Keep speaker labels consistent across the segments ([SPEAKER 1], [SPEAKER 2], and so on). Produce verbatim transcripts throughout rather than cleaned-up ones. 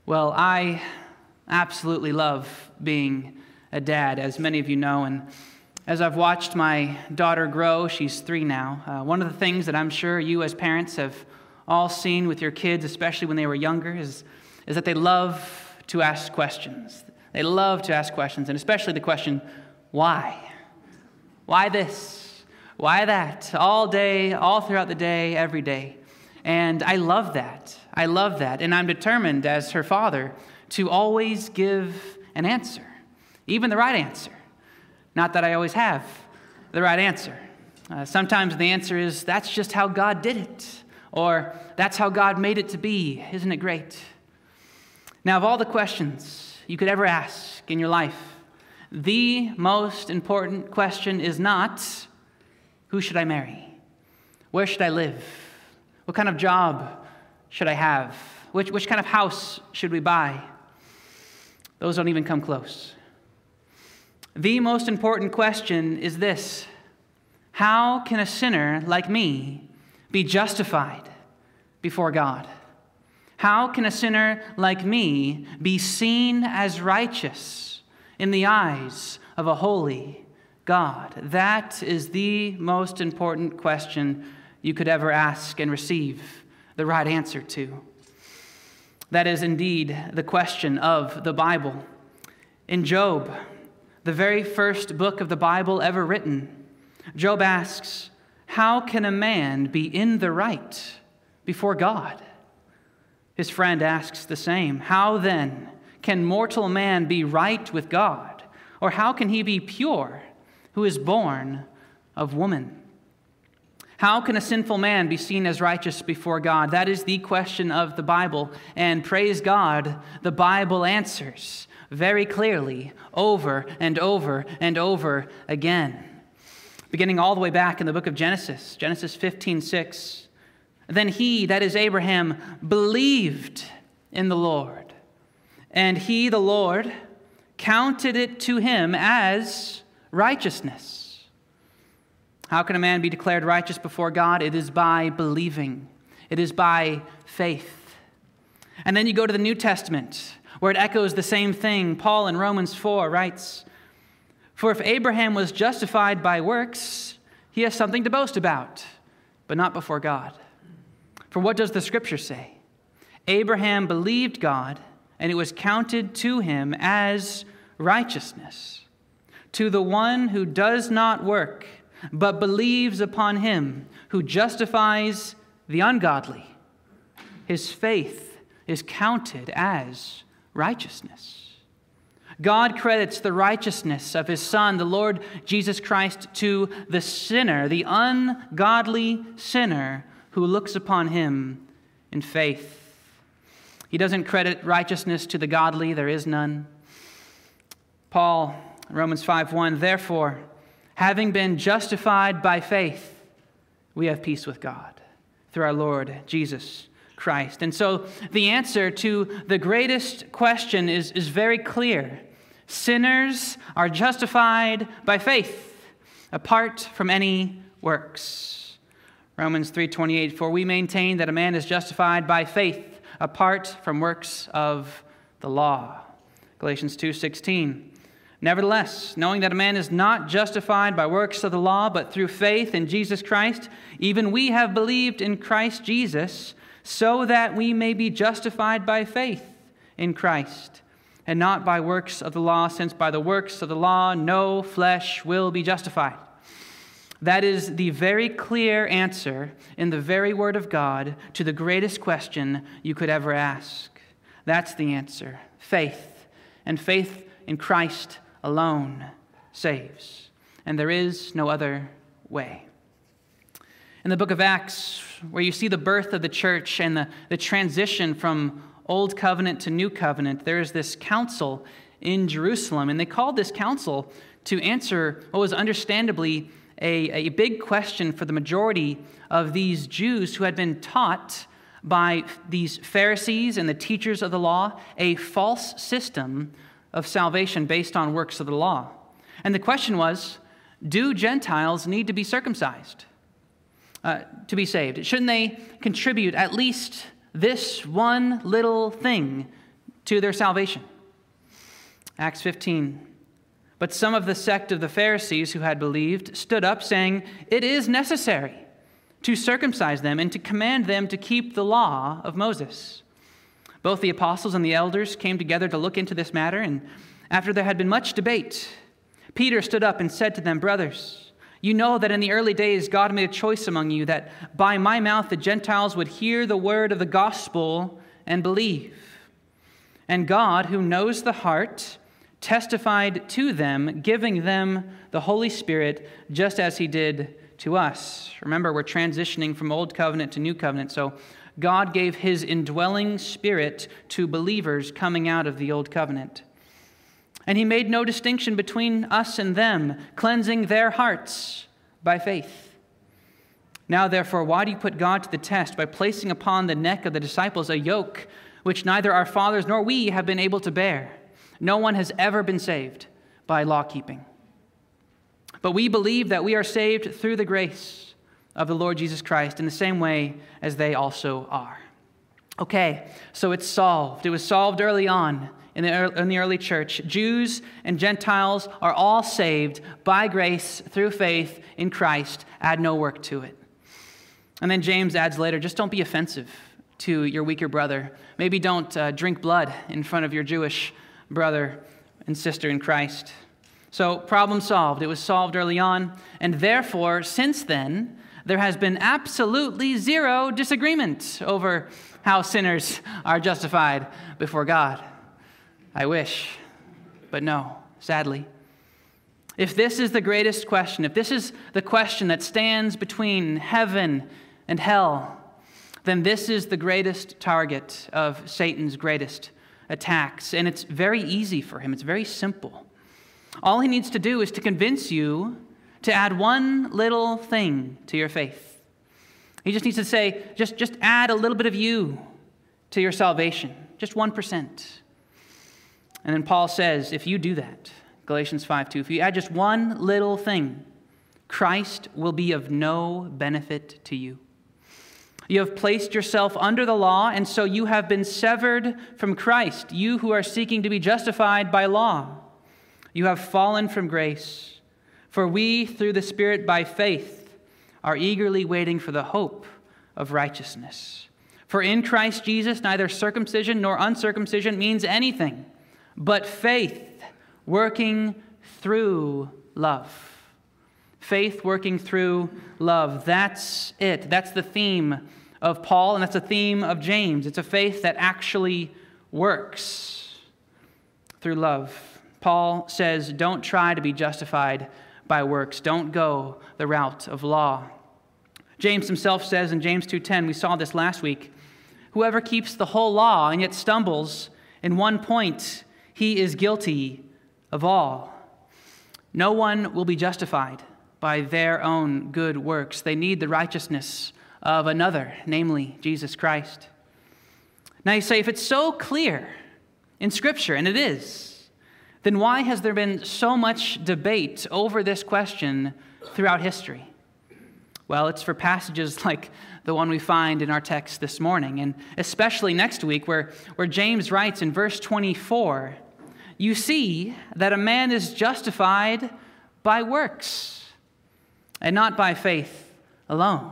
[SPEAKER 1] Well, I absolutely love being a dad, as many of you know, and as I've watched my daughter grow, she's three now, uh, one of the things that I'm sure you as parents have all seen with your kids, especially when they were younger, is, is that they love to ask questions. They love to ask questions, and especially the question, why? Why this? Why that? All day, all throughout the day, every day. And I love that. I love that. And I'm determined as her father to always give an answer, even the right answer. Not that I always have the right answer. Uh, sometimes the answer is, that's just how God did it. Or, that's how God made it to be. Isn't it great? Now, of all the questions you could ever ask in your life, the most important question is not, who should I marry? Where should I live? What kind of job should I have? Which, which kind of house should we buy? Those don't even come close. The most important question is this: how can a sinner like me be justified before God? How can a sinner like me be seen as righteous in the eyes of a holy God? That is the most important question you could ever ask and receive the right answer to. That is indeed the question of the Bible. In Job, the very first book of the Bible ever written, Job asks, how can a man be in the right before God? His friend asks the same. How then can mortal man be right with God? Or how can he be pure who is born of woman? How can a sinful man be seen as righteous before God? That is the question of the Bible. And praise God, the Bible answers very clearly over and over and over again. Beginning all the way back in the book of Genesis, Genesis fifteen six. Then he, that is Abraham, believed in the Lord. And he, the Lord, counted it to him as righteousness. How can a man be declared righteous before God? It is by believing. It is by faith. And then you go to the New Testament, where it echoes the same thing. Paul in Romans four writes, for if Abraham was justified by works, he has something to boast about, but not before God. For what does the Scripture say? Abraham believed God, and it was counted to him as righteousness. To the one who does not work, but believes upon him who justifies the ungodly, his faith is counted as righteousness. God credits the righteousness of his Son, the Lord Jesus Christ, to the sinner, the ungodly sinner who looks upon him in faith. He doesn't credit righteousness to the godly. There is none. Paul, Romans five one, therefore, having been justified by faith, we have peace with God through our Lord Jesus Christ. And so the answer to the greatest question is, is very clear. Sinners are justified by faith, apart from any works. Romans three twenty-eight, for we maintain that a man is justified by faith, apart from works of the law. Galatians two sixteen, nevertheless, knowing that a man is not justified by works of the law, but through faith in Jesus Christ, even we have believed in Christ Jesus, so that we may be justified by faith in Christ, and not by works of the law, since by the works of the law no flesh will be justified. That is the very clear answer in the very Word of God to the greatest question you could ever ask. That's the answer. Faith. And faith in Christ alone saves. And there is no other way. In the book of Acts, where you see the birth of the church and the, the transition from Old Covenant to New Covenant, there is this council in Jerusalem. And they called this council to answer what was understandably a, a big question for the majority of these Jews who had been taught by these Pharisees and the teachers of the law a false system of salvation based on works of the law. And the question was, do Gentiles need to be circumcised uh, to be saved? Shouldn't they contribute at least this one little thing to their salvation. Acts fifteen. But some of the sect of the Pharisees who had believed stood up, saying, "It is necessary to circumcise them and to command them to keep the law of Moses." Both the apostles and the elders came together to look into this matter, and after there had been much debate, Peter stood up and said to them, "Brothers, you know that in the early days God made a choice among you that by my mouth the Gentiles would hear the word of the gospel and believe. And God, who knows the heart, testified to them, giving them the Holy Spirit, just as he did to us." Remember, we're transitioning from Old Covenant to New Covenant, so God gave his indwelling Spirit to believers coming out of the Old Covenant. And he made no distinction between us and them, cleansing their hearts by faith. Now, therefore, why do you put God to the test by placing upon the neck of the disciples a yoke which neither our fathers nor we have been able to bear? No one has ever been saved by law-keeping. But we believe that we are saved through the grace of the Lord Jesus Christ in the same way as they also are. Okay, so it's solved. It was solved early on in the, in the early church. Jews and Gentiles are all saved by grace through faith in Christ. Add no work to it. And then James adds later, just don't be offensive to your weaker brother. Maybe don't uh, drink blood in front of your Jewish brother and sister in Christ. So, problem solved. It was solved early on, and therefore, since then, there has been absolutely zero disagreement over how sinners are justified before God. I wish, but no, sadly. If this is the greatest question, if this is the question that stands between heaven and hell, then this is the greatest target of Satan's greatest attacks. And it's very easy for him. It's very simple. All he needs to do is to convince you to add one little thing to your faith. He just needs to say, just, just add a little bit of you to your salvation. Just one percent. And then Paul says, if you do that, Galatians five two, if you add just one little thing, Christ will be of no benefit to you. You have placed yourself under the law, and so you have been severed from Christ, you who are seeking to be justified by law. You have fallen from grace. For we, through the Spirit by faith, are eagerly waiting for the hope of righteousness. For in Christ Jesus, neither circumcision nor uncircumcision means anything, but faith working through love. Faith working through love. That's it. That's the theme of Paul, and that's the theme of James. It's a faith that actually works through love. Paul says, don't try to be justified by works. Don't go the route of law. James himself says in James two ten, we saw this last week, whoever keeps the whole law and yet stumbles in one point, he is guilty of all. No one will be justified by their own good works. They need the righteousness of another, namely Jesus Christ. Now you say, if it's so clear in Scripture, and it is, then why has there been so much debate over this question throughout history? Well, it's for passages like the one we find in our text this morning, and especially next week where, where James writes in verse twenty-four, you see that a man is justified by works and not by faith alone.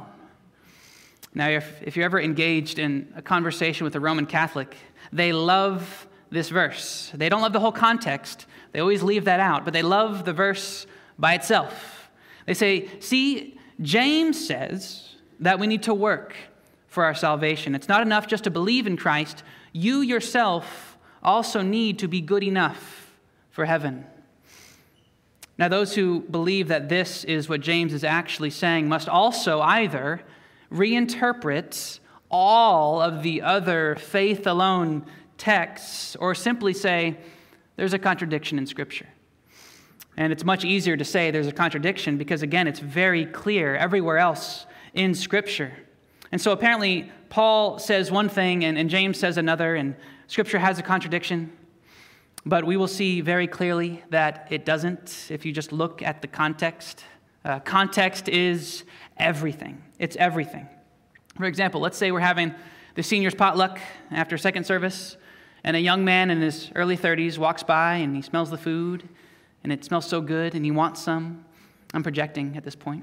[SPEAKER 1] Now, if, if you're ever engaged in a conversation with a Roman Catholic, they love this verse. They don't love the whole context. They always leave that out, but they love the verse by itself. They say, see, James says that we need to work for our salvation. It's not enough just to believe in Christ. You yourself also need to be good enough for heaven. Now, those who believe that this is what James is actually saying must also either reinterpret all of the other faith alone texts or simply say there's a contradiction in Scripture. And it's much easier to say there's a contradiction because, again, it's very clear everywhere else in Scripture. And so apparently Paul says one thing and, and James says another, and Scripture has a contradiction. But we will see very clearly that it doesn't if you just look at the context. Uh, context is everything. It's everything. For example, let's say we're having the seniors potluck after second service, and a young man in his early thirties walks by and he smells the food and it smells so good and he wants some. I'm projecting at this point.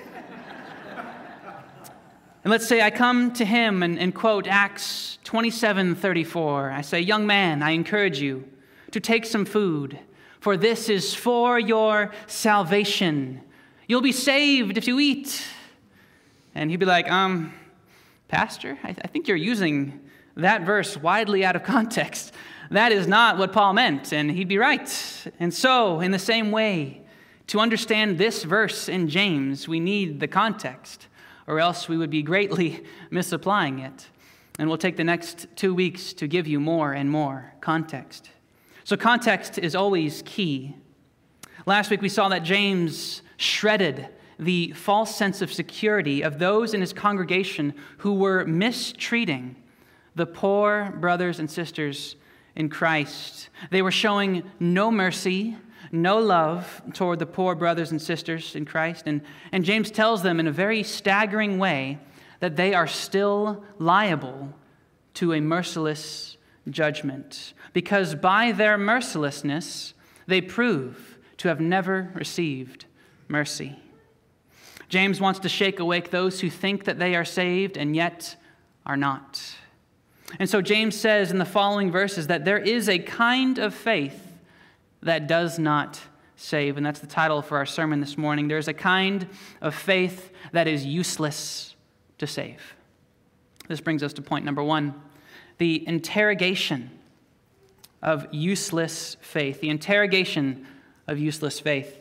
[SPEAKER 1] And let's say I come to him and, and quote Acts twenty-seven thirty-four. I say, young man, I encourage you to take some food, for this is for your salvation. You'll be saved if you eat. And he'd be like, um, Pastor, I, th- I think you're using that verse widely out of context. That is not what Paul meant, and he'd be right. And so, in the same way, to understand this verse in James, we need the context, or else we would be greatly misapplying it. And we'll take the next two weeks to give you more and more context. So context is always key. Last week we saw that James shredded the false sense of security of those in his congregation who were mistreating the poor brothers and sisters in Christ. They were showing no mercy, no love toward the poor brothers and sisters in Christ. And, and James tells them in a very staggering way that they are still liable to a merciless judgment, because by their mercilessness, they prove to have never received mercy. James wants to shake awake those who think that they are saved and yet are not. And so James says in the following verses that there is a kind of faith that does not save. And that's the title for our sermon this morning. There's a kind of faith that is useless to save. This brings us to point number one, the interrogation of useless faith. The interrogation of useless faith.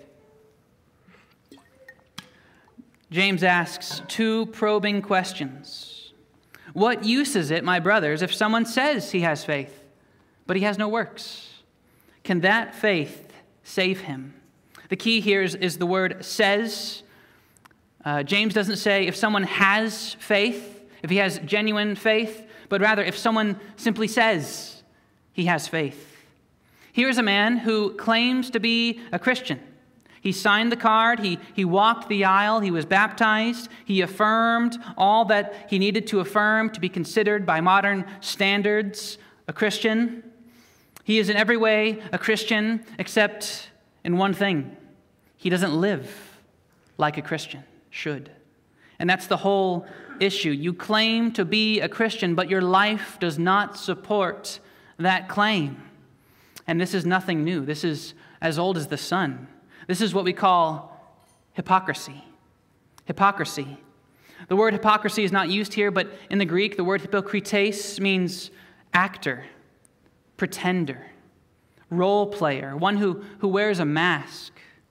[SPEAKER 1] James asks two probing questions. What use is it, my brothers, if someone says he has faith, but he has no works? Can that faith save him? The key here is, is the word says. Uh, James doesn't say if someone has faith, if he has genuine faith, but rather if someone simply says he has faith. Here's a man who claims to be a Christian. He signed the card, he, he walked the aisle, he was baptized, he affirmed all that he needed to affirm to be considered by modern standards a Christian. He is in every way a Christian except in one thing. He doesn't live like a Christian should. And that's the whole issue. You claim to be a Christian, but your life does not support that claim. And this is nothing new. This is as old as the sun. This is what we call hypocrisy. Hypocrisy. The word hypocrisy is not used here, but in the Greek, the word hypokrites means actor, pretender, role player, one who, who wears a mask.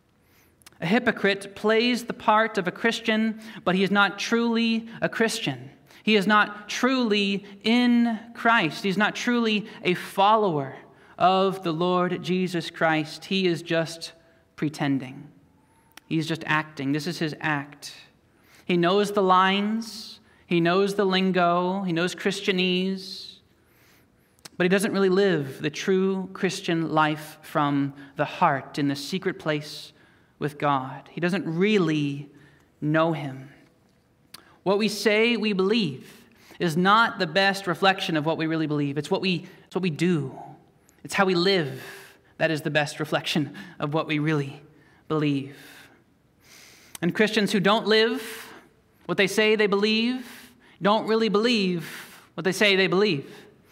[SPEAKER 1] A hypocrite plays the part of a Christian, but he is not truly a Christian. He is not truly in Christ. He is not truly a follower of the Lord Jesus Christ. He is just pretending. He's just acting. This is his act. He knows the lines. He knows the lingo. He knows Christianese. But he doesn't really live the true Christian life from the heart in the secret place with God. He doesn't really know him. What we say we believe is not the best reflection of what we really believe. It's what we, it's what we do. It's how we live. That is the best reflection of what we really believe. And Christians who don't live what they say they believe don't really believe what they say they believe.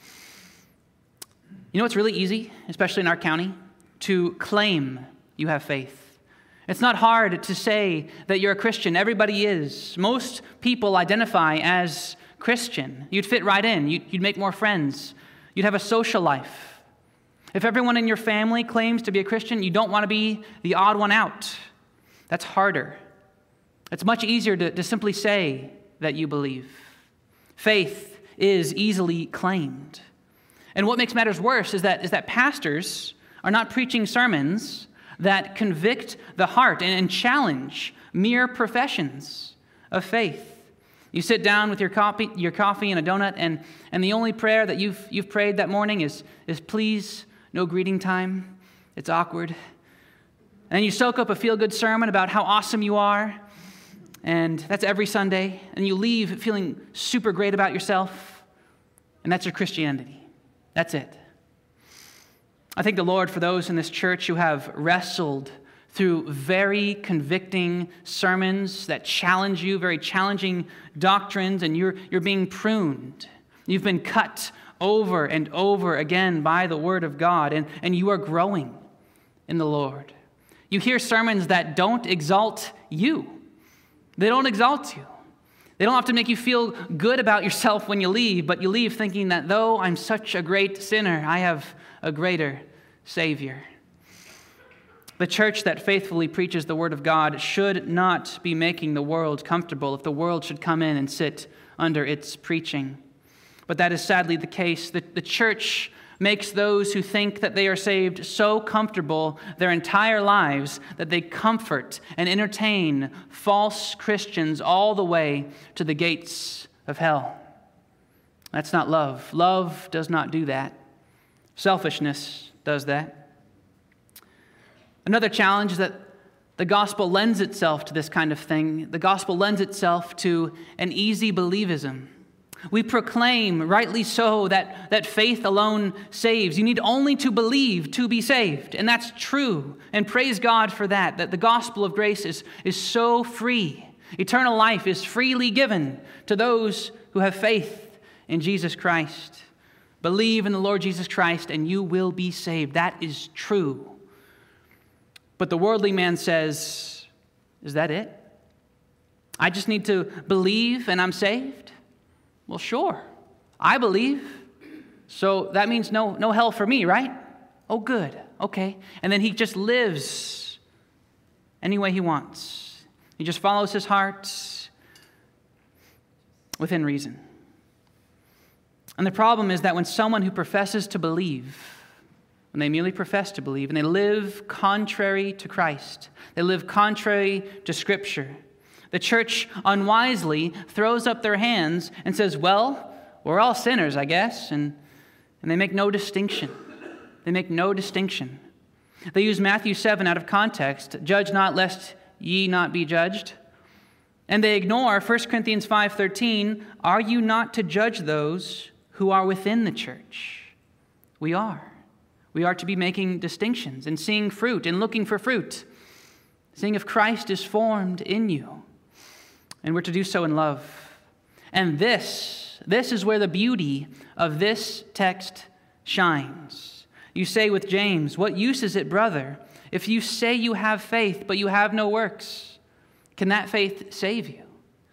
[SPEAKER 1] You know what's really easy, especially in our county? To claim you have faith. It's not hard to say that you're a Christian. Everybody is. Most people identify as Christian. You'd fit right in. You'd, you'd make more friends. You'd have a social life. If everyone in your family claims to be a Christian, you don't want to be the odd one out. That's harder. It's much easier to, to simply say that you believe. Faith is easily claimed. And what makes matters worse is that, is that pastors are not preaching sermons that convict the heart and, and challenge mere professions of faith. You sit down with your coffee, your coffee and a donut, and, and the only prayer that you've, you've prayed that morning is, is please, no greeting time. It's awkward. And you soak up a feel-good sermon about how awesome you are, and that's every Sunday, and you leave feeling super great about yourself, and that's your Christianity. That's it. I thank the Lord for those in this church who have wrestled through very convicting sermons that challenge you, very challenging doctrines, and you're, you're being pruned. You've been cut over and over again by the Word of God, and, and you are growing in the Lord. You hear sermons that don't exalt you. They don't exalt you. They don't have to make you feel good about yourself when you leave, but you leave thinking that though I'm such a great sinner, I have a greater Savior. The church that faithfully preaches the Word of God should not be making the world comfortable if the world should come in and sit under its preaching. But that is sadly the case. The, the church makes those who think that they are saved so comfortable their entire lives that they comfort and entertain false Christians all the way to the gates of hell. That's not love. Love does not do that. Selfishness does that. Another challenge is that the gospel lends itself to this kind of thing. The gospel lends itself to an easy believism. We proclaim, rightly so, that, that faith alone saves. You need only to believe to be saved. And that's true. And praise God for that, that the gospel of grace is, is so free. Eternal life is freely given to those who have faith in Jesus Christ. Believe in the Lord Jesus Christ and you will be saved. That is true. But the worldly man says, is that it? I just need to believe and I'm saved? Well, sure. I believe. So that means no, no hell for me, right? Oh, good. Okay. And then he just lives any way he wants. He just follows his heart within reason. And the problem is that when someone who professes to believe, when they merely profess to believe, and they live contrary to Christ, they live contrary to Scripture, the church unwisely throws up their hands and says, well, we're all sinners, I guess, and, and they make no distinction. They make no distinction. They use Matthew seven out of context, judge not lest ye not be judged. And they ignore First Corinthians five thirteen, are you not to judge those who are within the church? We are. We are to be making distinctions and seeing fruit and looking for fruit, seeing if Christ is formed in you. And we're to do so in love. And this, this is where the beauty of this text shines. You say with James, what use is it, brother, if you say you have faith, but you have no works? Can that faith save you?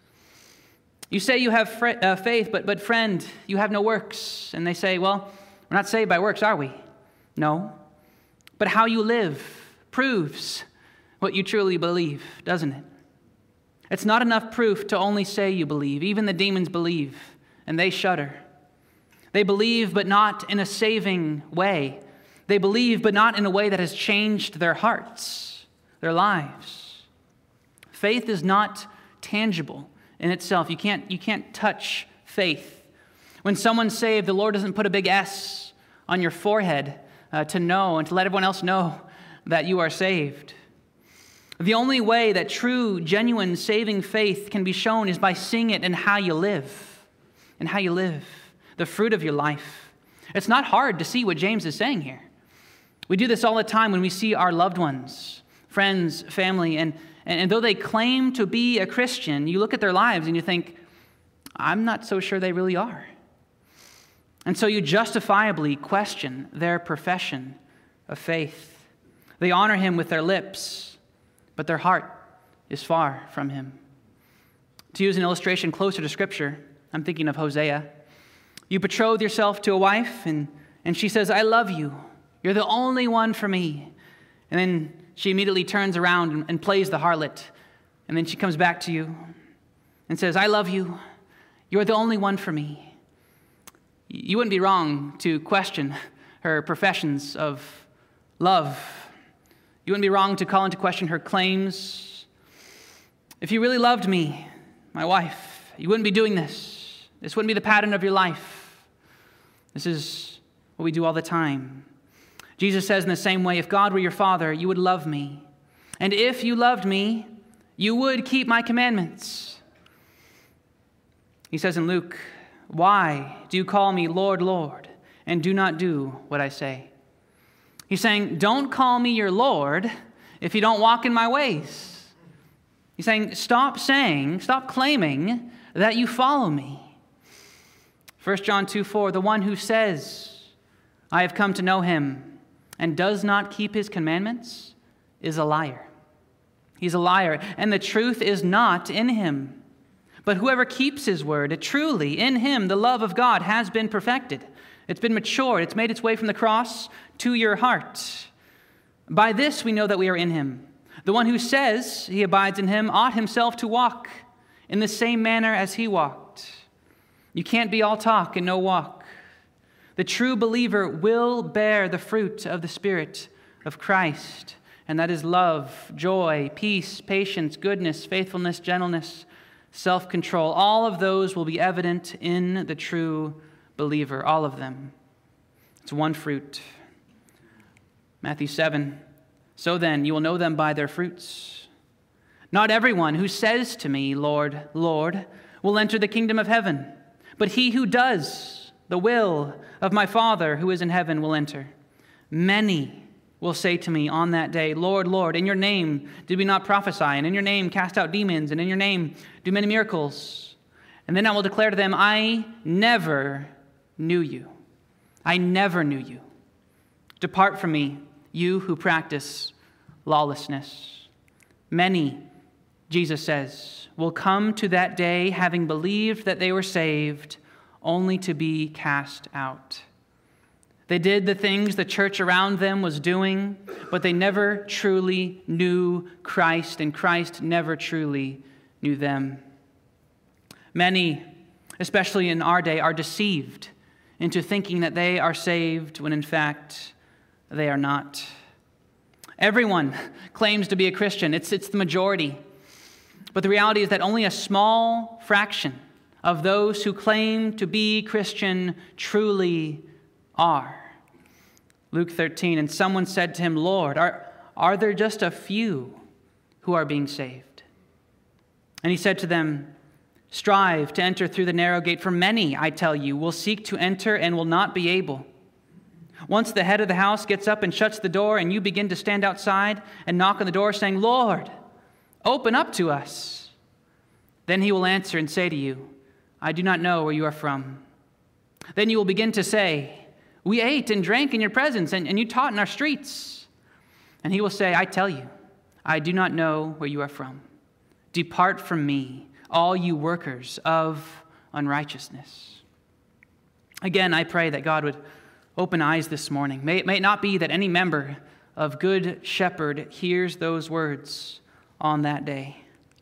[SPEAKER 1] You say you have fr- uh, faith, but, but friend, you have no works. And they say, well, we're not saved by works, are we? No. But how you live proves what you truly believe, doesn't it? It's not enough proof to only say you believe. Even the demons believe, and they shudder. They believe, but not in a saving way. They believe, but not in a way that has changed their hearts, their lives. Faith is not tangible in itself. You can't, you can't touch faith. When someone's saved, the Lord doesn't put a big S on your forehead uh, to know and to let everyone else know that you are saved. The only way that true, genuine, saving faith can be shown is by seeing it in how you live, in how you live, the fruit of your life. It's not hard to see what James is saying here. We do this all the time when we see our loved ones, friends, family, and, and, and though they claim to be a Christian, you look at their lives and you think, I'm not so sure they really are. And so you justifiably question their profession of faith. They honor him with their lips, but their heart is far from him. To use an illustration closer to Scripture, I'm thinking of Hosea. You betroth yourself to a wife, and, and she says, I love you. You're the only one for me. And then she immediately turns around and, and plays the harlot. And then she comes back to you and says, I love you. You're the only one for me. You wouldn't be wrong to question her professions of love. You wouldn't be wrong to call into question her claims. If you really loved me, my wife, you wouldn't be doing this. This wouldn't be the pattern of your life. This is what we do all the time. Jesus says in the same way, if God were your father, you would love me. And if you loved me, you would keep my commandments. He says in Luke, why do you call me Lord, Lord, and do not do what I say? He's saying, don't call me your Lord if you don't walk in my ways. He's saying, stop saying, stop claiming that you follow me. First John two four, the one who says, I have come to know him, and does not keep his commandments is a liar. He's a liar, and the truth is not in him. But whoever keeps his word, truly in him the love of God has been perfected. It's been matured. It's made its way from the cross to your heart. By this we know that we are in him. The one who says he abides in him ought himself to walk in the same manner as he walked. You can't be all talk and no walk. The true believer will bear the fruit of the Spirit of Christ, and that is love, joy, peace, patience, goodness, faithfulness, gentleness, self-control. All of those will be evident in the true believer, all of them. It's one fruit. Matthew seven, so then you will know them by their fruits. Not everyone who says to me, Lord, Lord, will enter the kingdom of heaven, but he who does the will of my Father who is in heaven will enter. Many will say to me on that day, Lord, Lord, in your name did we not prophesy, and in your name cast out demons, and in your name do many miracles? And then I will declare to them, I never knew you. I never knew you. Depart from me, you who practice lawlessness. Many, Jesus says, will come to that day having believed that they were saved, only to be cast out. They did the things the church around them was doing, but they never truly knew Christ, and Christ never truly knew them. Many, especially in our day, are deceived into thinking that they are saved when in fact they are not. Everyone claims to be a Christian. It's, it's the majority. But the reality is that only a small fraction of those who claim to be Christian truly are. Luke thirteen, and someone said to him, Lord, are, are there just a few who are being saved? And he said to them, strive to enter through the narrow gate, for many, I tell you, will seek to enter and will not be able. Once the head of the house gets up and shuts the door, and you begin to stand outside and knock on the door, saying, Lord, open up to us. Then he will answer and say to you, I do not know where you are from. Then you will begin to say, we ate and drank in your presence, and, and you taught in our streets. And he will say, I tell you, I do not know where you are from. Depart from me, all you workers of unrighteousness. Again, I pray that God would open eyes this morning. May it, may it not be that any member of Good Shepherd hears those words on that day.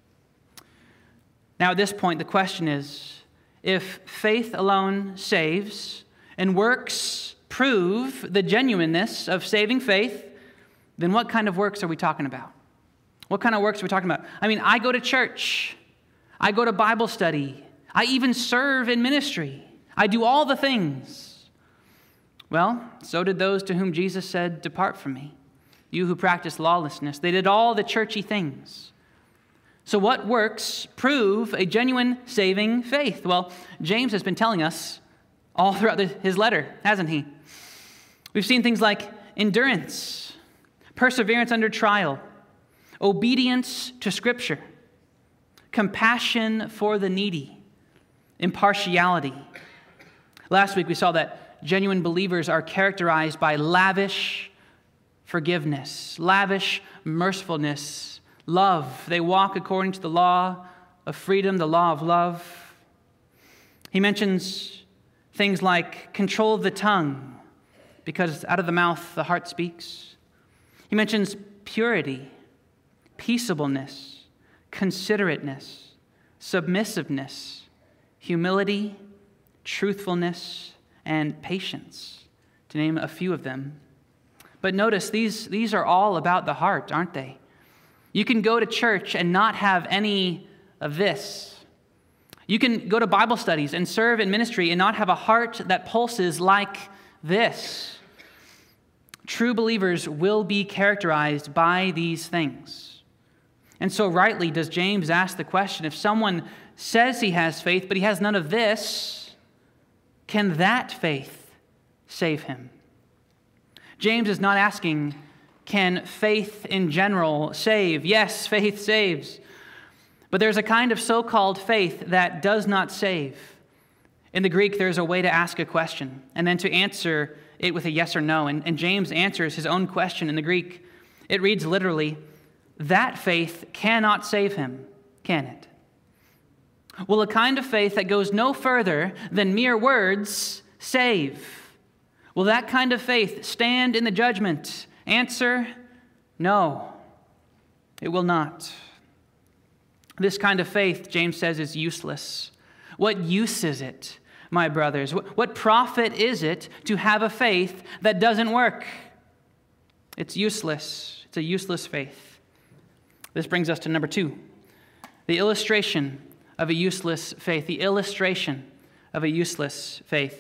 [SPEAKER 1] Now, at this point, the question is, if faith alone saves and works prove the genuineness of saving faith, then what kind of works are we talking about? What kind of works are we talking about? I mean, I go to church. I go to Bible study. I even serve in ministry. I do all the things. Well, so did those to whom Jesus said, depart from me, you who practice lawlessness. They did all the churchy things. So what works prove a genuine saving faith? Well, James has been telling us all throughout the, his letter, hasn't he? We've seen things like endurance, perseverance under trial, obedience to Scripture, compassion for the needy, impartiality. Last week we saw that genuine believers are characterized by lavish forgiveness, lavish mercifulness, love. They walk according to the law of freedom, the law of love. He mentions things like control of the tongue, because out of the mouth the heart speaks. He mentions purity, peaceableness, considerateness, submissiveness, humility, truthfulness, and patience, to name a few of them. But notice, these, these are all about the heart, aren't they? You can go to church and not have any of this. You can go to Bible studies and serve in ministry and not have a heart that pulses like this. True believers will be characterized by these things. And so rightly does James ask the question, if someone says he has faith, but he has none of this, can that faith save him? James is not asking, can faith in general save? Yes, faith saves. But there's a kind of so-called faith that does not save. In the Greek, there's a way to ask a question and then to answer it with a yes or no. And, and James answers his own question in the Greek. It reads literally, that faith cannot save him, can it? Will a kind of faith that goes no further than mere words save? Will that kind of faith stand in the judgment? Answer, no, it will not. This kind of faith, James says, is useless. What use is it, my brothers? What profit is it to have a faith that doesn't work? It's useless. It's a useless faith. This brings us to number two, the illustration of a useless faith. The illustration of a useless faith.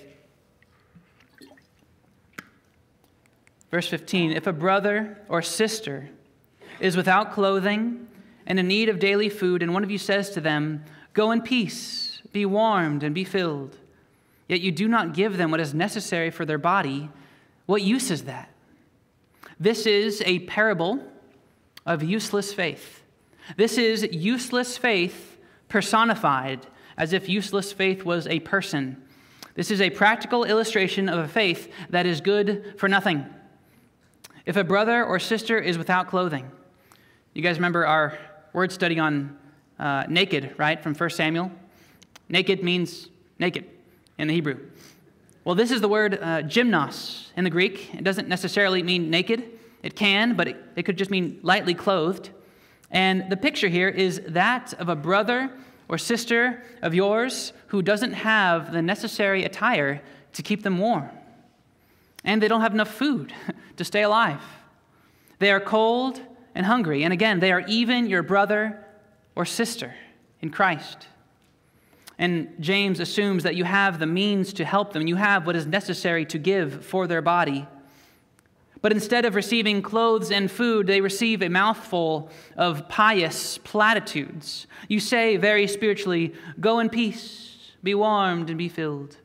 [SPEAKER 1] Verse fifteen, if a brother or sister is without clothing and in need of daily food, and one of you says to them, go in peace, be warmed and be filled, yet you do not give them what is necessary for their body, what use is that? This is a parable of useless faith. This is useless faith personified, as if useless faith was a person. This is a practical illustration of a faith that is good for nothing. If a brother or sister is without clothing, you guys remember our word study on uh, naked, right, from First Samuel? Naked means naked in the Hebrew. Well, this is the word uh, gymnos in the Greek. It doesn't necessarily mean naked. It can, but it, it could just mean lightly clothed. And the picture here is that of a brother or sister of yours who doesn't have the necessary attire to keep them warm. And they don't have enough food to stay alive. They are cold and hungry. And again, they are even your brother or sister in Christ. And James assumes that you have the means to help them. You have what is necessary to give for their body. But instead of receiving clothes and food, they receive a mouthful of pious platitudes. You say very spiritually, go in peace, be warmed and be filled.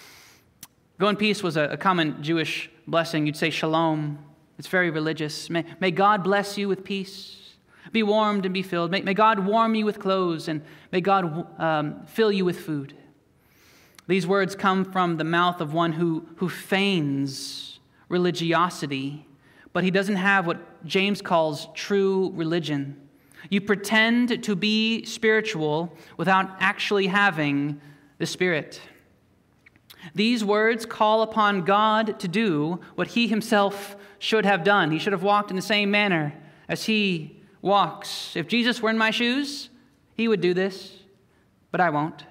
[SPEAKER 1] Go in peace was a, a common Jewish blessing. You'd say shalom. It's very religious. May, may God bless you with peace. Be warmed and be filled. May, may God warm you with clothes, and may God um, fill you with food. These words come from the mouth of one who, who feigns religiosity, but he doesn't have what James calls true religion. You pretend to be spiritual without actually having the Spirit. These words call upon God to do what he himself should have done. He should have walked in the same manner as he walks. If Jesus were in my shoes, he would do this, but I won't.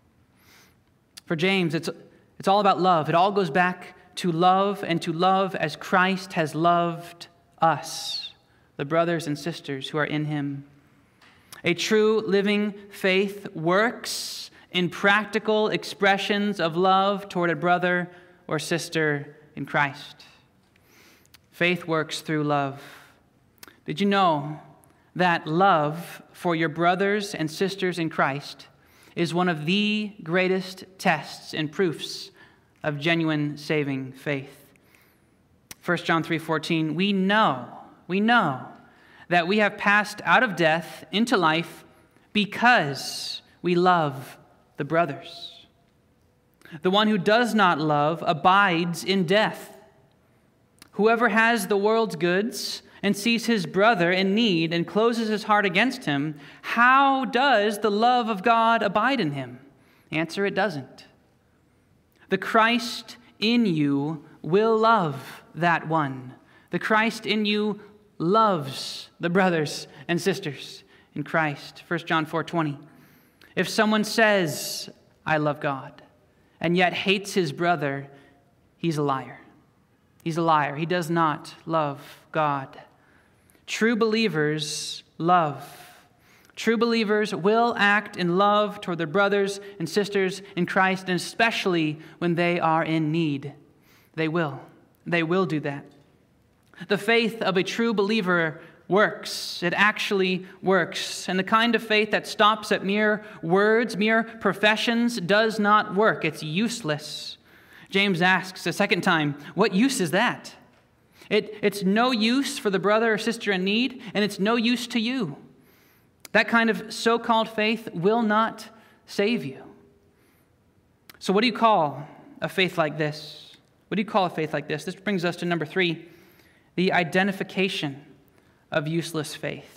[SPEAKER 1] For James, it's, it's all about love. It all goes back to love, and to love as Christ has loved us, the brothers and sisters who are in him. A true living faith works in practical expressions of love toward a brother or sister in Christ. Faith works through love. Did you know that love for your brothers and sisters in Christ is one of the greatest tests and proofs of genuine saving faith? First John three fourteen, we know, we know that we have passed out of death into life because we love the brothers. The one who does not love abides in death. Whoever has the world's goods and sees his brother in need and closes his heart against him, how does the love of God abide in him? Answer, it doesn't. The Christ in you will love that one. The Christ in you loves the brothers and sisters in Christ. First John four twenty. If someone says, I love God, and yet hates his brother, he's a liar. He's a liar. He does not love God. True believers love. True believers will act in love toward their brothers and sisters in Christ, and especially when they are in need. They will. They will do that. The faith of a true believer works. It actually works. And the kind of faith that stops at mere words, mere professions, does not work. It's useless. James asks a second time, what use is that? It, it's no use for the brother or sister in need, and it's no use to you. That kind of so-called faith will not save you. So what do you call a faith like this? What do you call a faith like this? This brings us to number three, the identification of useless faith.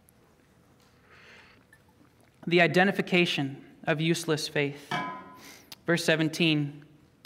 [SPEAKER 1] The identification of useless faith. Verse seventeen,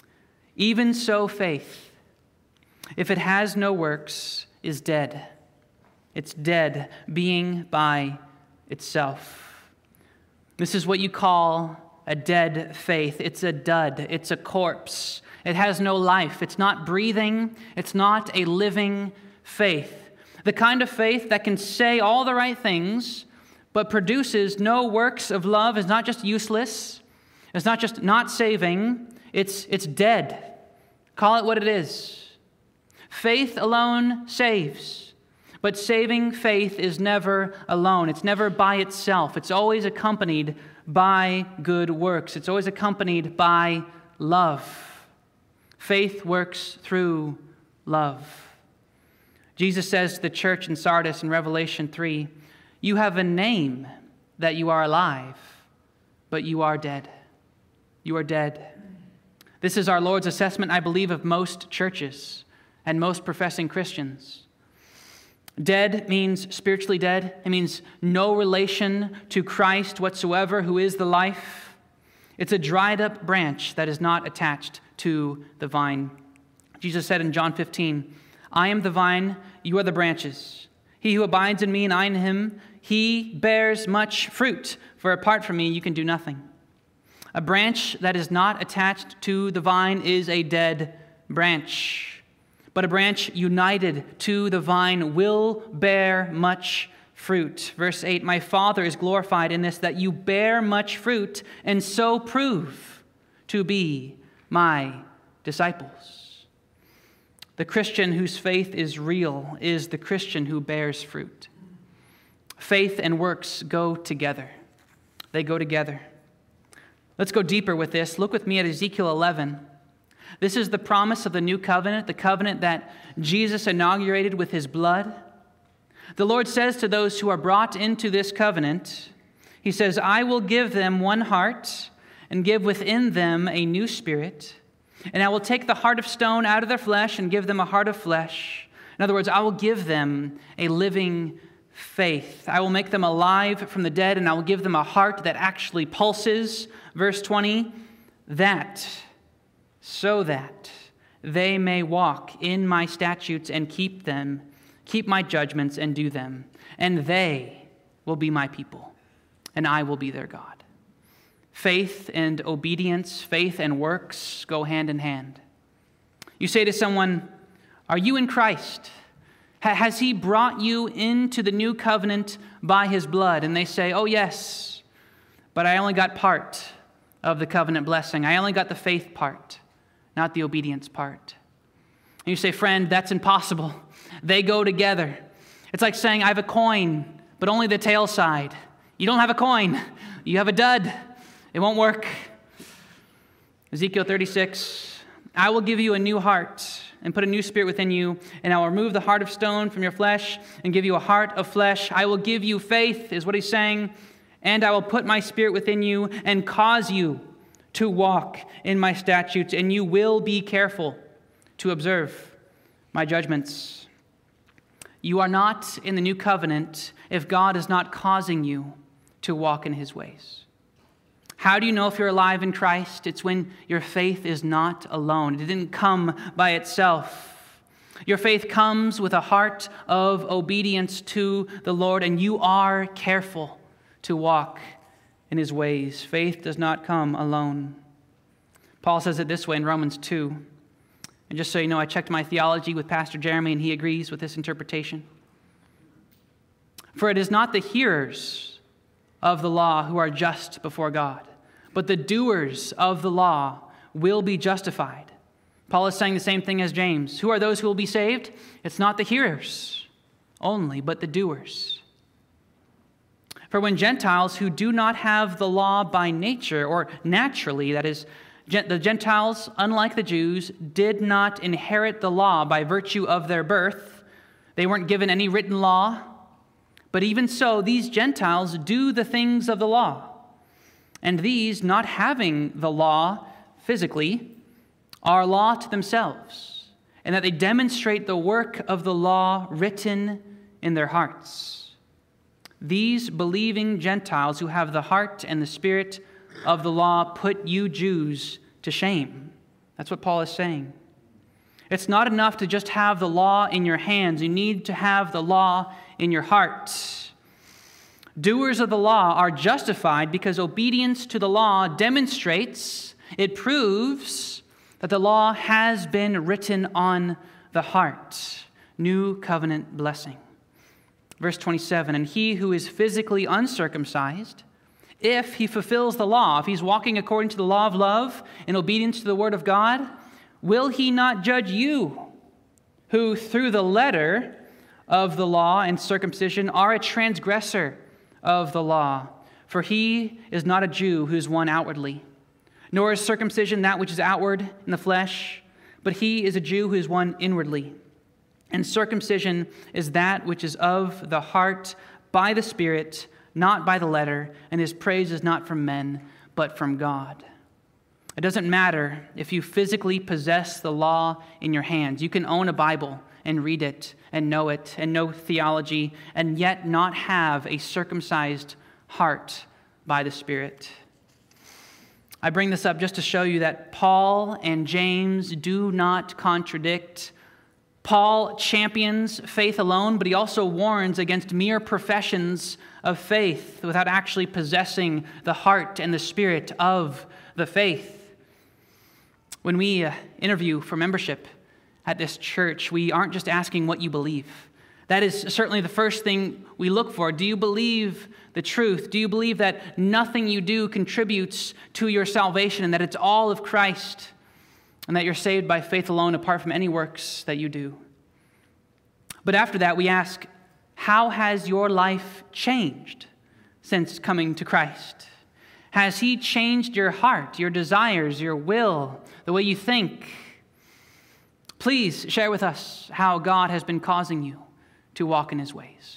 [SPEAKER 1] even so faith, if it has no works, is dead. It's dead, being by itself. This is what you call a dead faith. It's a dud. It's a corpse. It has no life. It's not breathing. It's not a living faith. The kind of faith that can say all the right things, but produces no works of love is not just useless. It's not just not saving. It's, it's dead. Call it what it is. Faith alone saves. But saving faith is never alone. It's never by itself. It's always accompanied by good works. It's always accompanied by love. Faith works through love. Jesus says to the church in Sardis in Revelation three, you have a name that you are alive, but you are dead. You are dead. This is our Lord's assessment, I believe, of most churches and most professing Christians. Dead means spiritually dead. It means no relation to Christ whatsoever, who is the life. It's a dried up branch that is not attached to the vine. Jesus said in John fifteen, I am the vine, you are the branches. He who abides in me and I in him, he bears much fruit, for apart from me you can do nothing. A branch that is not attached to the vine is a dead branch. But a branch united to the vine will bear much fruit. Verse eight, my Father is glorified in this, that you bear much fruit, and so prove to be my disciples. The Christian whose faith is real is the Christian who bears fruit. Faith and works go together. They go together. Let's go deeper with this. Look with me at Ezekiel eleven. This is the promise of the new covenant, the covenant that Jesus inaugurated with his blood. The Lord says to those who are brought into this covenant, he says, I will give them one heart and give within them a new spirit. And I will take the heart of stone out of their flesh and give them a heart of flesh. In other words, I will give them a living faith. I will make them alive from the dead, and I will give them a heart that actually pulses. Verse twenty, that, so that they may walk in my statutes and keep them, keep my judgments and do them. And they will be my people, and I will be their God. Faith and obedience, faith and works go hand in hand. You say to someone, are you in Christ? Has he brought you into the new covenant by his blood? And they say, oh yes, but I only got part of the covenant blessing. I only got the faith part, not the obedience part. And you say, friend, that's impossible. They go together. It's like saying, I have a coin, but only the tail side. You don't have a coin. You have a dud. It won't work. Ezekiel thirty-six, I will give you a new heart and put a new spirit within you, and I will remove the heart of stone from your flesh and give you a heart of flesh. I will give you faith, is what he's saying, and I will put my spirit within you and cause you to walk in my statutes, and you will be careful to observe my judgments. You are not in the new covenant if God is not causing you to walk in his ways. How do you know if you're alive in Christ? It's when your faith is not alone. It didn't come by itself. Your faith comes with a heart of obedience to the Lord, and you are careful to walk in his ways. Faith does not come alone. Paul says it this way in Romans two. And just so you know, I checked my theology with Pastor Jeremy, and he agrees with this interpretation. For it is not the hearers of the law who are just before God, but the doers of the law will be justified. Paul is saying the same thing as James. Who are those who will be saved? It's not the hearers only, but the doers. For when Gentiles who do not have the law by nature, or naturally, that is, The Gentiles, unlike the Jews, did not inherit the law by virtue of their birth. They weren't given any written law. But even so, these Gentiles do the things of the law. And these, not having the law physically, are law to themselves, and that they demonstrate the work of the law written in their hearts. These believing Gentiles who have the heart and the spirit of the law put you Jews to shame. That's what Paul is saying. It's not enough to just have the law in your hands. You need to have the law in your heart. Doers of the law are justified because obedience to the law demonstrates, it proves that the law has been written on the heart. New covenant blessing. Verse twenty-seven, and he who is physically uncircumcised, if he fulfills the law, if he's walking according to the law of love in obedience to the word of God, will he not judge you, who through the letter of the law and circumcision are a transgressor of the law? For he is not a Jew who is one outwardly, nor is circumcision that which is outward in the flesh, but he is a Jew who is one inwardly. And circumcision is that which is of the heart by the Spirit, not by the letter, and his praise is not from men, but from God. It doesn't matter if you physically possess the law in your hands. You can own a Bible and read it and know it and know theology and yet not have a circumcised heart by the Spirit. I bring this up just to show you that Paul and James do not contradict. Paul champions faith alone, but he also warns against mere professions of faith without actually possessing the heart and the spirit of the faith. When we uh, interview for membership at this church, we aren't just asking what you believe. That is certainly the first thing we look for. Do you believe the truth? Do you believe that nothing you do contributes to your salvation and that it's all of Christ and that you're saved by faith alone apart from any works that you do? But after that, we ask, how has your life changed since coming to Christ? Has he changed your heart, your desires, your will, the way you think? Please share with us how God has been causing you to walk in his ways.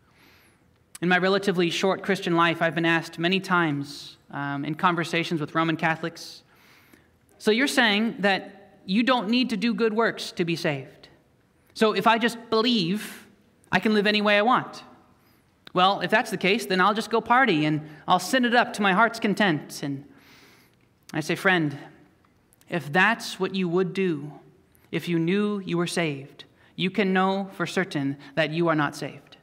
[SPEAKER 1] In my relatively short Christian life, I've been asked many times um, in conversations with Roman Catholics, so you're saying that you don't need to do good works to be saved. So if I just believe, I can live any way I want. Well, if that's the case, then I'll just go party and I'll sin it up to my heart's content. And I say, friend, if that's what you would do, if you knew you were saved, you can know for certain that you are not saved.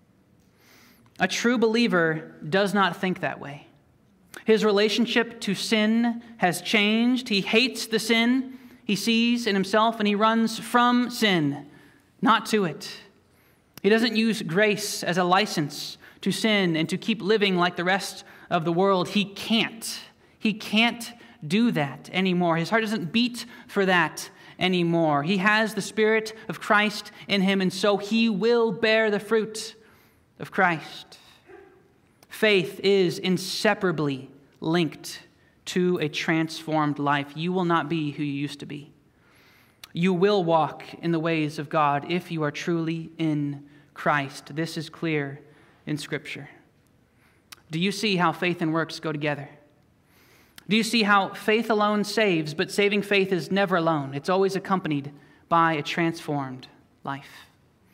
[SPEAKER 1] A true believer does not think that way. His relationship to sin has changed. He hates the sin he sees in himself, and he runs from sin, not to it. He doesn't use grace as a license to sin and to keep living like the rest of the world. He can't. He can't do that anymore. His heart doesn't beat for that anymore. He has the Spirit of Christ in him, and so he will bear the fruit of Christ. Faith is inseparably linked to a transformed life. You will not be who you used to be. You will walk in the ways of God if you are truly in Christ. This is clear in Scripture. Do you see how faith and works go together? Do you see how faith alone saves, but saving faith is never alone? It's always accompanied by a transformed life.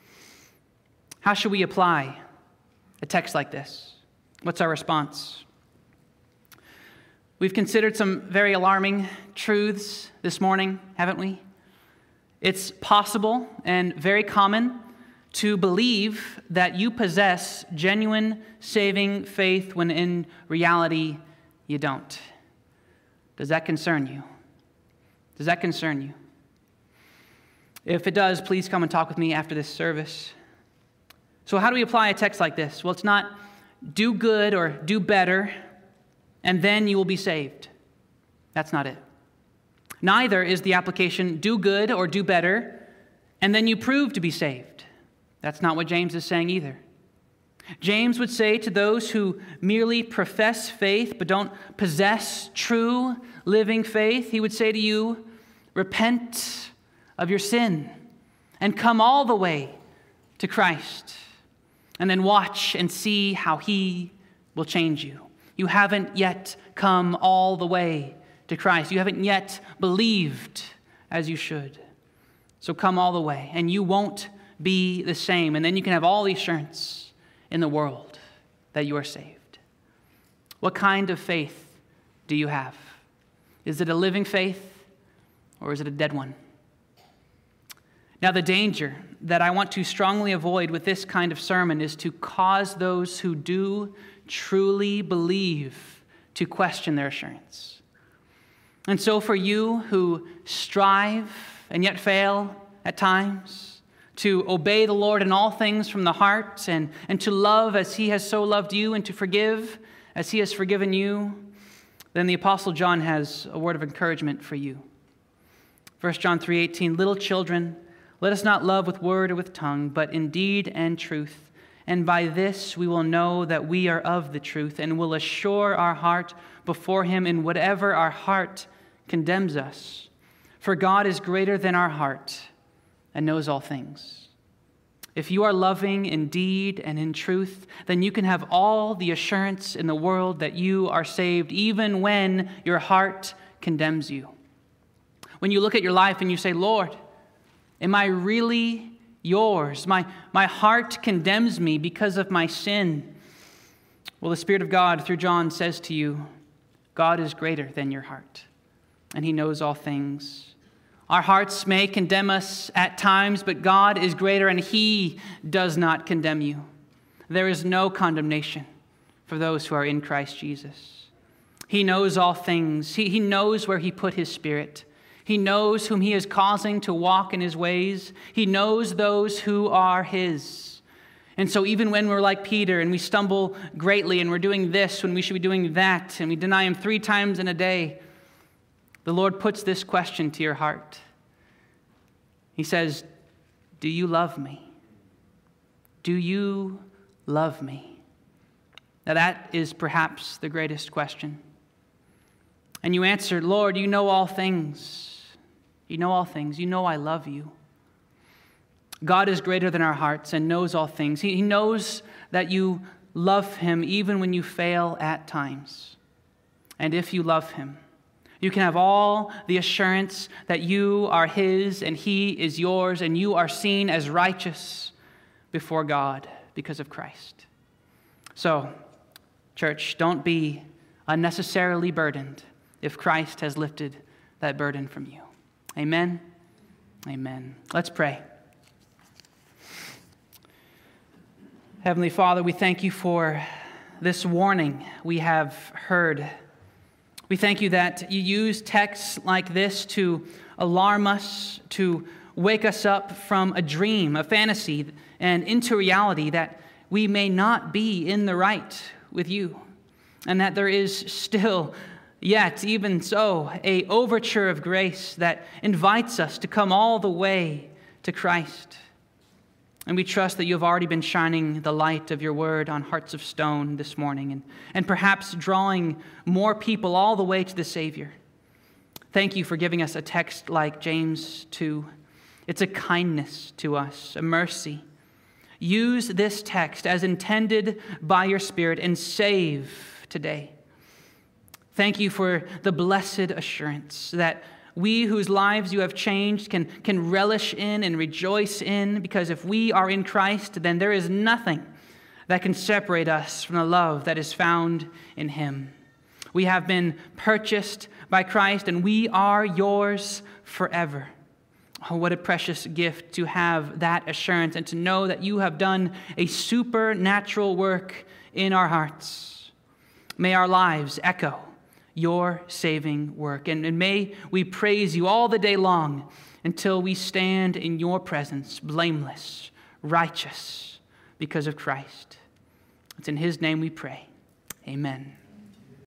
[SPEAKER 1] How should we apply a text like this? What's our response? We've considered some very alarming truths this morning, haven't we? It's possible and very common to believe that you possess genuine saving faith when in reality you don't. Does that concern you? Does that concern you? If it does, please come and talk with me after this service. So how do we apply a text like this? Well, it's not do good or do better, and then you will be saved. That's not it. Neither is the application do good or do better, and then you prove to be saved. That's not what James is saying either. James would say to those who merely profess faith but don't possess true living faith, he would say to you, repent of your sin and come all the way to Christ, and then watch and see how he will change you. You haven't yet come all the way to Christ. You haven't yet believed as you should. So come all the way, and you won't be the same. And then you can have all the assurance in the world that you are saved. What kind of faith do you have? Is it a living faith, or is it a dead one? Now, the danger that I want to strongly avoid with this kind of sermon is to cause those who do truly believe to question their assurance. And so for you who strive and yet fail at times, to obey the Lord in all things from the heart, and, and to love as he has so loved you, and to forgive as he has forgiven you, then the Apostle John has a word of encouragement for you. First John three eighteen, little children, let us not love with word or with tongue, but in deed and truth. And by this we will know that we are of the truth, and will assure our heart before him in whatever our heart condemns us. For God is greater than our heart and knows all things. If you are loving in deed and in truth, then you can have all the assurance in the world that you are saved, even when your heart condemns you. When you look at your life and you say, Lord, am I really yours? My, my heart condemns me because of my sin. Well, the Spirit of God, through John, says to you, God is greater than your heart, and he knows all things. Our hearts may condemn us at times, but God is greater, and he does not condemn you. There is no condemnation for those who are in Christ Jesus. He knows all things. He, he knows where he put his Spirit. He knows whom he is causing to walk in his ways. He knows those who are his. And so even when we're like Peter and we stumble greatly and we're doing this when we should be doing that, and we deny him three times in a day, the Lord puts this question to your heart. He says, do you love me? Do you love me? Now that is perhaps the greatest question. And you answer, Lord, you know all things. You know all things. You know I love you. God is greater than our hearts and knows all things. He, he knows that you love him even when you fail at times. And if you love him, you can have all the assurance that you are his and he is yours, and you are seen as righteous before God because of Christ. So, church, don't be unnecessarily burdened if Christ has lifted that burden from you. Amen? Amen. Let's pray. Heavenly Father, we thank you for this warning we have heard. We thank you that you use texts like this to alarm us, to wake us up from a dream, a fantasy, and into reality that we may not be in the right with you, and that there is still yet, even so, a overture of grace that invites us to come all the way to Christ. And we trust that you have already been shining the light of your word on hearts of stone this morning, and, and perhaps drawing more people all the way to the Savior. Thank you for giving us a text like James two. It's a kindness to us, a mercy. Use this text as intended by your Spirit and save today. Thank you for the blessed assurance that we whose lives you have changed can, can relish in and rejoice in, because if we are in Christ, then there is nothing that can separate us from the love that is found in him. We have been purchased by Christ, and we are yours forever. Oh, what a precious gift to have that assurance and to know that you have done a supernatural work in our hearts. May our lives echo your saving work. And, and may we praise you all the day long until we stand in your presence, blameless, righteous, because of Christ. It's in his name we pray. Amen.